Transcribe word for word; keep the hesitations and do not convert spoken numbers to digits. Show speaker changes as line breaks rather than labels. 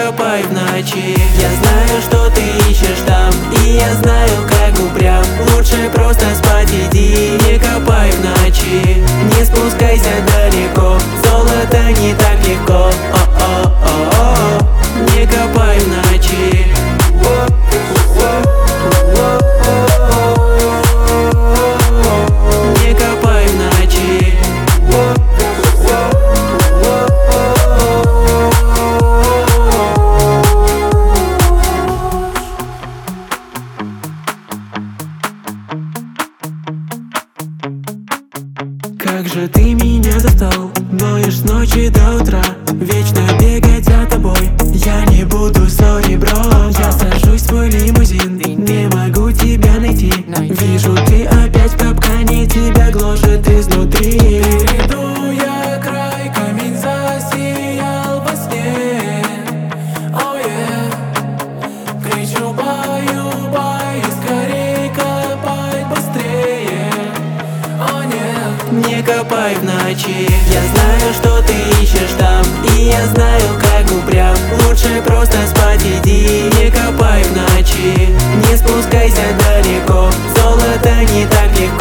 копай в ночи. Я знаю, что ты ищешь там, и я знаю, как упрям. Лучше просто спать иди, не копай в ночи. Не спускайся далеко, золото не так легко. О-о-о-о, не копай в ночи. Не копай в ночи. Как же ты меня застал, ноешь с ночи до утра, вечно бегать за тобой. Я не буду, сори, бро. Я сажусь в свой лимузин, не могу тебя найти. Вижу, ты опять в капкане, тебя гложет изнутри.
Перейду я край, камень засиял во сне. Oh yeah. Кричу баю, баю, скорей копай быстрее. О нет.
Не копай в ночи. Я знаю, что ты ищешь там, и я знаю, как упрям. Лучше просто спать иди, не копай в ночи. Не спускайся далеко, золото не так легко.